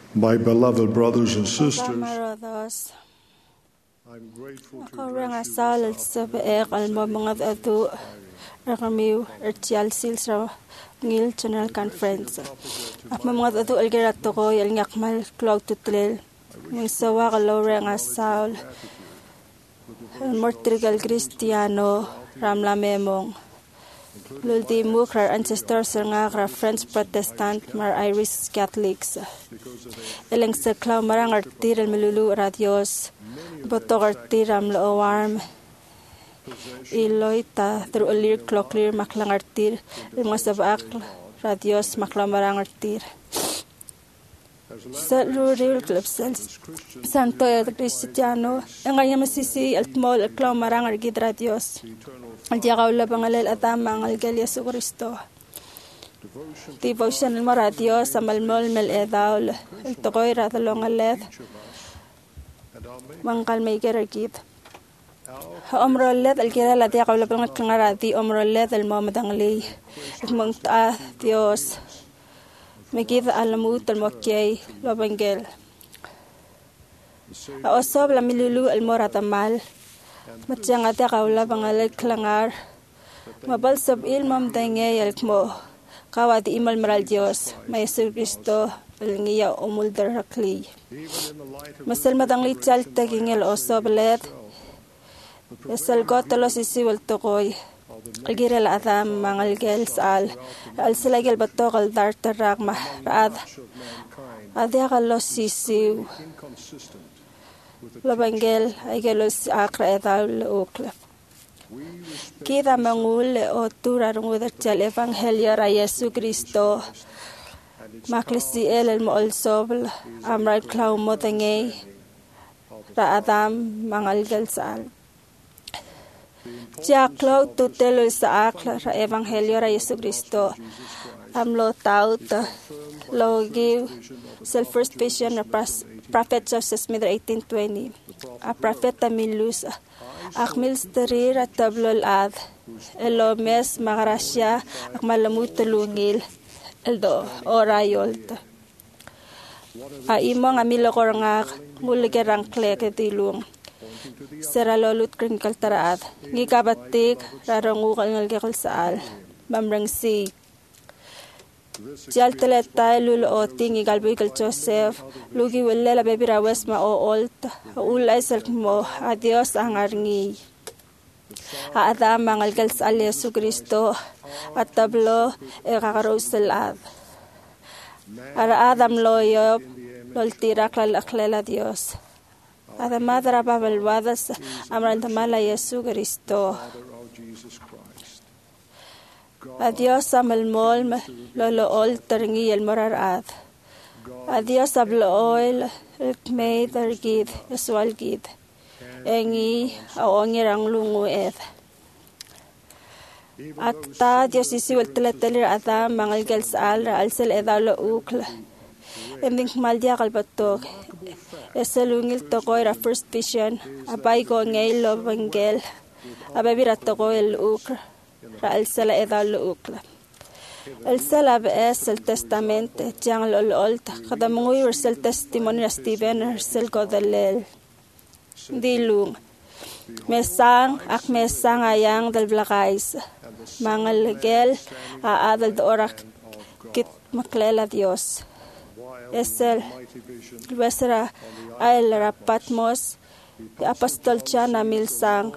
My beloved brothers and sisters, Kamarados, I'm grateful to ako address asal you sa al mo mga atu rakamiw ertial silsra ngil General Conference. At mga atu algerat ko yal ngakmal cloud tutlel ng sawa kalaw asal mortrigal Cristiano ramla memong Lultimo krar ancestors nga kra French Protestant mar Irish Catholics. Eleng sa klaw marang artir el melulu radios boto artir am lo warm iloy ta through alir clocklir maklang artir el mga sabak radios maklang marang artir. Sa rural clubs Santo Cristiano ngayon masisi altmol el klaw marang argid radios. Al diakaw labang alal atamang algal Yesu Kristo. Devotion al maratio sa malmol mel edaul. El tokoy ratalong aled. Mangkal may geragid. Omroled al kira la diakaw labang at kangarati omroled al mamadangli. At mangta Dios. Magida alamut al mokyay labanggel. Aosob la milulu al moratamal. Matjang ate kaula bangalal klangar mabal sab ilmam denge yalkmo kawati imal maral Dios may Yesu Kristo alngiya umul darakli masal madangli chal tagingel oso belet esal gotalo sisiwal tokoy algirel atam mangal gel sal al silagel batokal dartarak mahraad adya kallo sisiw Labangel ay galos akra edal ukla. Kita mangul o turarong udachal evangelio ra Yesu Kristo. Maklisi el moolsobl amral klaw mo tangay ra adam mangalgal sal. Tia klaw tutelo sa akla ra evangelio ra Yesu Kristo. Amlo taut logi sa first vision na Prophet Joseph Smith 1820. A Prophet Tamilus akmil starir at tablol ad elomes magarasya ak malamut tulungil eldo orayolt. A imong amilokor nga nguligerang klek etilung. Seralolut krinkal taraat. Ngikabatik rarongukal ngalgekal saal. Mamrang si Jal teleta lulo ting igalboy kal Joseph lugi wala la baby rawes ma olt ulay selmo adios ang arngi adam mangalgal sa Yesu Kristo at tablo e kakarosel ara adam loyo loltira klalaklela Dios adam madra babalwadas amran tamala Yesu Kristo Adios amalmol lolool taringi el morarat. Adios ablool may targid eswalgid. Engi aongir ang lungued. At ta Dios isiwal telatelir ata mangalgal sa alra alsel edalo ukla. Ending maldia kalbatok. Esalungil tokoy ra first vision. Abay ko ngay lobanggel. Ababirat tokoy el ukla. Raal sala edal ukla. El sala bees el testamente jang lolol kada munguy el testimony Stephen sel godalel. Dilung mesang ayang dal blakais. Mangalgel aadal dorak kit maklela Dios. Esel wesra ay rapatmos apostol Chana milsang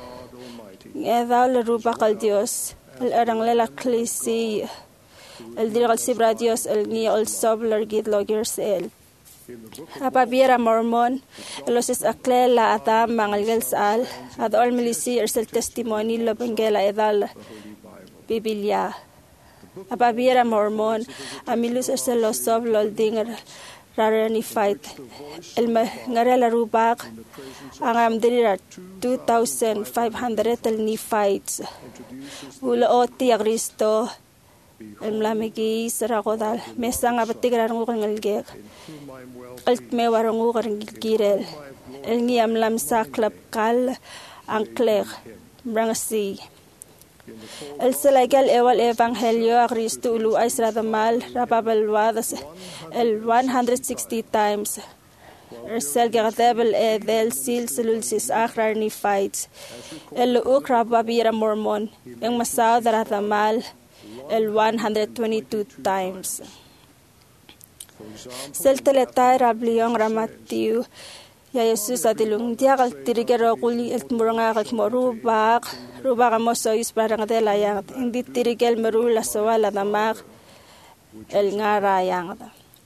Edal rubak al Dios, el arang lelaklisi, el dirgal sibra Dios, el ni al sobler gid logers el. Apabira Mormon, los es aklela atam mangalgal sal, ad all milisi el testimony lobengela edal Biblia. Apabira Mormon, amilus el los soblol dinger rarenified. El ngarela rubak ang amdira 2,500 el Nephites. Ula oti a Kristo el mlamigi sarakodal mesang abatigran ngukang ngalgek alt mewarang ngukang girel el ngiyam lam sa klap kal ang klek mrangasi El selagal ewal evangelio a Cristo ulu ay sradamal rapabalwadas el 160 times. Ersel gagadebel del sil selulsis akrar ni fights. El ukra babira mormon ang masaw daradamal el 122 times. Sel teletay rabliong ramatiu ya Jesus adilung dia kal tirigero kuli el muranga kal morubak rubak mo sois parang delayang hindi tirigel merula sawala damak el ngarayang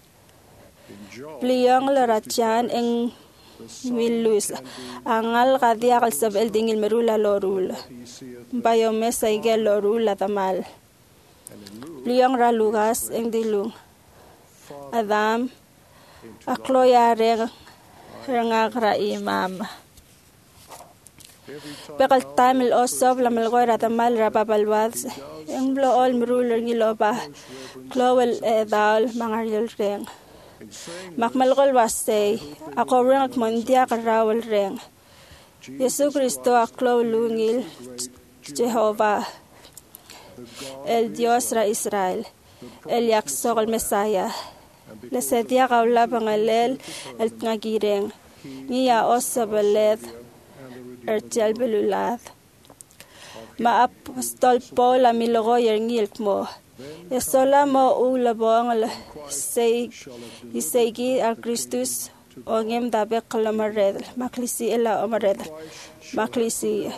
Bliong larachan eng milus angal kadia kal sab el dingil merula lorul bayo mesa igel lorula damal Bliong ralugas eng dilung Adam akloya reng Rangakra imam. Bekal tamil osob la malgoy ratamal rapabalwads. Yung blool mruler ngiloba. Klowel edal mangaryal reng. Makmalgol wasay. Ako ring akmondia karawal reng. Yesu Kristo aklow lungil Jehovah. El Dios ra Israel. El yaksok al Mesaya. Lesedia kaula pangalel el ngagireng niya osabaled ertial belulad maapostol po la milogo yerngilk mo esola mo ulabong isegi al Christus ongem dabe kalamared maklisi ela omared maklisi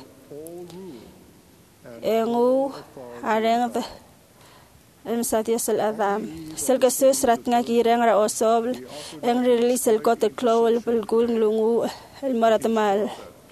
engu areng el Dios el Adam. Sel Jesus rat nga gireng ra osobl. Eng release el kot el klowel pelgul lungu el maratamal.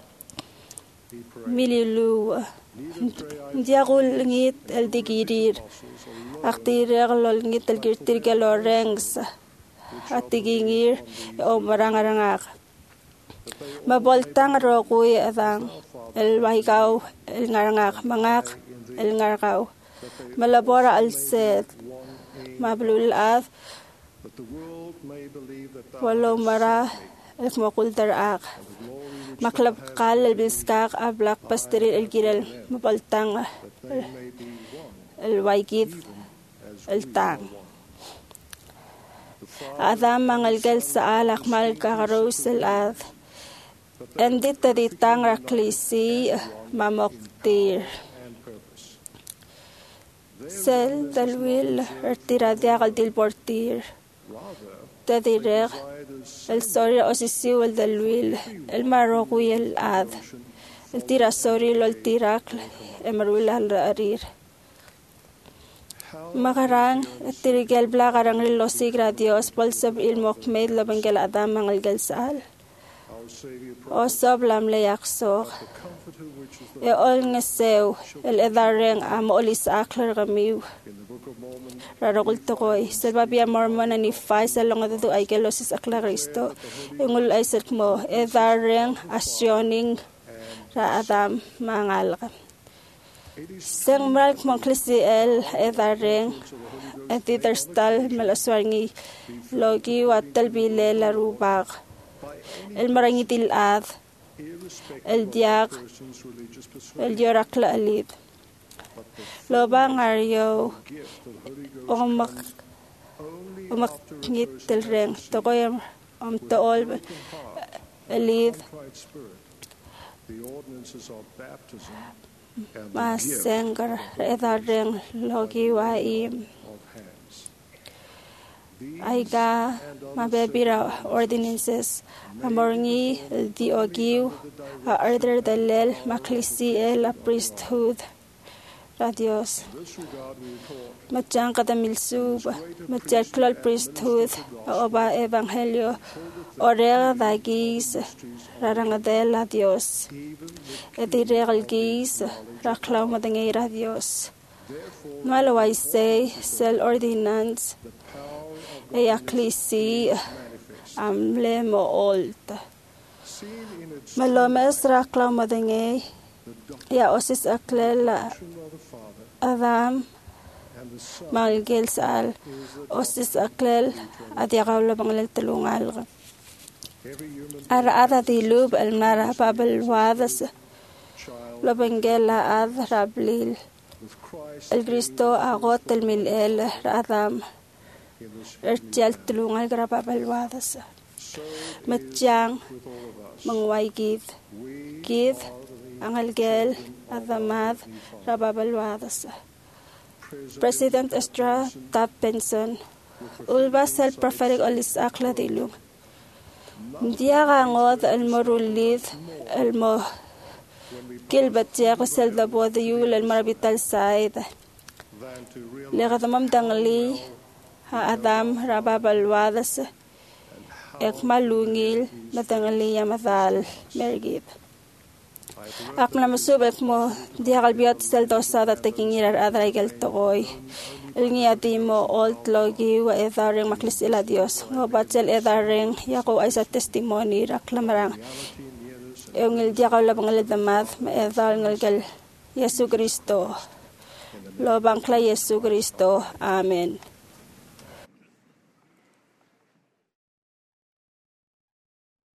Mililu. Diagul ngit el digirir. Aktirer lol ngit el girtir galorengs. Atigingir o marangarangak. Maboltang rokuy adang. El wahikaw el ngarangak. Mangak el ngarakaw. Malabora al-Sed, mablulad, walo mara, makul-darak, maklabkal, al-biskak, ablak, pastiril, al-girel, mapaltang, al-waigid, al-tang. Adam mangalgal sa alak, malkakaros, al-ad, endit taditang raklisi, mamoktir. Sel dalwil ertiradia al dilportir. Tadirer el sori osisiu el dalwil el marroqui el ad. El tirasori el tirakl emarwil al arir. Makarang tirigel blagarang losigra Dios polsab il mokmed labangel adam ang algalsal. Osob lam leyaksok. E ol ngesew el edareng am olis aklar gamiw. Rarokul tokoy. Salbabia mormon ani fay sa longadado ay kelosis aklar Kristo. Ingul ay mo edareng asyoning ra adam mangalka. Seng malk mongklisi el edareng etiderstal malaswangi logi watal bile larubak. El marangitil ad. El diak, el yorakla alid. Loba ngaryo, umakngit el reng, tokoy tool alid. Masengar edar reng logi waim. Aiga mabebira ordinances amorngi di ogiu a order dalel maklisi el priesthood radios matjang kadamilsub matjaklal priesthood oba evangelio orel dagis rarangadel a Dios ediregal gis raklau madangay radios malaway say sel ordinance eklisi amle mo old malomes rakla madenge ya osis aklela adam malgel sal osis aklel adiagawla banglel tulungal ara ada dilub almara babel wadas labangela ad rablil with Christ El Cristo agot el mil el Adam in the Spirit. ertial tulungal grababalwadas. Matjang With all of us, mangway gid we gid are the angalgel adamad rababalwadas. President Estra Tappenson ulbas el prophetic olis akla dilum. Diaga ngod el morulid el mo gilbat jagas el dabo de yul el marabital side. than to realize Legadamam dangli ha adam rababalwadas ek malungil madangali yamadal mergib. Ak namasubek mo diagal biot sel dosada taking irar adraigel togoy. El ngiyati mo old logi wa edaring maklis ila Dios. Ngobat sel edaring yako ay sa testimony raklamarang. Eungil diakaw labang aladamad ma edar ngalgal Yesu Kristo. Lobang kla Yesu Kristo. Amen.